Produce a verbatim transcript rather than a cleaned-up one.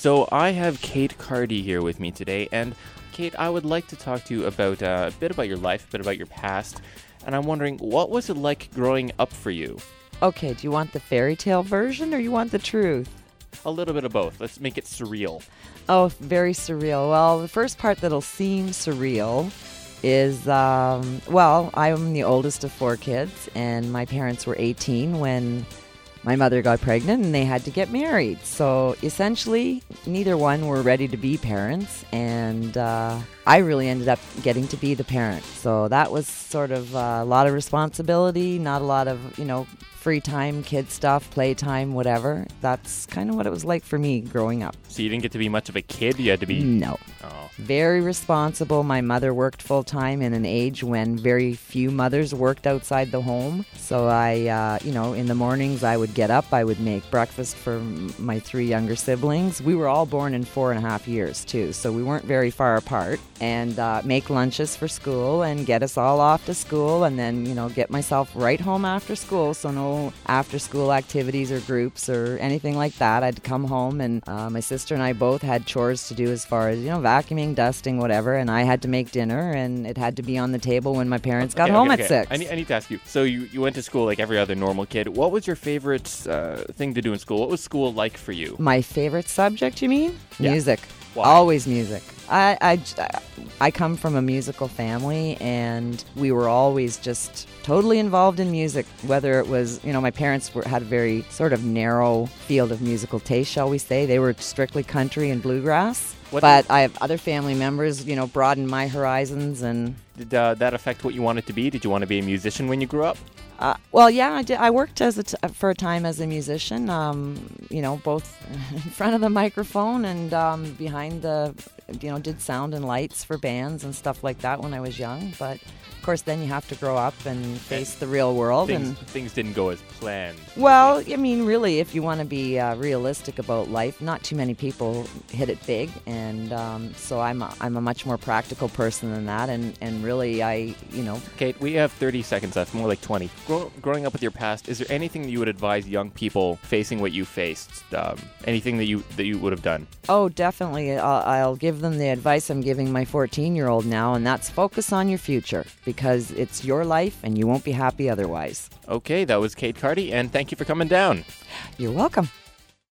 So I have Kate Cardy here with me today, and Kate, I would like to talk to you about uh, a bit about your life, a bit about your past, and I'm wondering, what was it like growing up for you? Okay, do you want the fairy tale version or you want the truth? A little bit of both. Let's make it surreal. Oh, very surreal. Well, the first part that'll seem surreal is, um, well, I'm the oldest of four kids, and my parents were eighteen when my mother got pregnant and they had to get married. So essentially, neither one were ready to be parents, and uh, I really ended up getting to be the parent. So that was sort of uh, a lot of responsibility, not a lot of, you know, free time, kid stuff, playtime, whatever. That's kind of what it was like for me growing up. So you didn't get to be much of a kid? You had to be... No. Oh. Very responsible. My mother worked full time in an age when very few mothers worked outside the home. So I, uh, you know, in the mornings I would get up, I would make breakfast for m- my three younger siblings. We were all born in four and a half years too, so we weren't very far apart. And uh, make lunches for school and get us all off to school, and then, you know, get myself right home after school. So no after school activities or groups or anything like that. I'd come home, and uh, my sister and I both had chores to do as far as, you know, vacuuming, dusting, whatever, and I had to make dinner, and it had to be on the table when my parents got Okay, home okay, at okay. six. I need, I need to ask you. So you, you went to school like every other normal kid. What was your favorite uh, thing to do in school? What was school like for you? My favorite subject, you mean? Yeah. Music. Why? Always music. I, I, I come from a musical family, and we were always just totally involved in music, whether it was, you know, my parents were, had a very sort of narrow field of musical taste, shall we say. They were strictly country and bluegrass. What but did- I have other family members, you know, broadened my horizons. And Did uh, that affect what you wanted to be? Did you want to be a musician when you grew up? Uh, well, yeah, I, did, I worked as a t- for a time as a musician, um, you know, both in front of the microphone and um, behind the, you know, did sound and lights for bands and stuff like that when I was young. But, of course, then you have to grow up and face the real world. Things, and things didn't go as planned. Well, I mean, really, if you want to be uh, realistic about life, not too many people hit it big. And um, so I'm a, I'm a much more practical person than that. And, and really, I, you know... Kate, we have thirty seconds left, more like twenty. Grow, growing up with your past, is there anything that you would advise young people facing what you faced? Um, anything that you that you would have done? Oh, definitely. I'll, I'll give them the advice I'm giving my fourteen-year-old now, and that's focus on your future, because it's your life and you won't be happy otherwise. Okay, that was Kate Cardy, and thank you for coming down. You're welcome.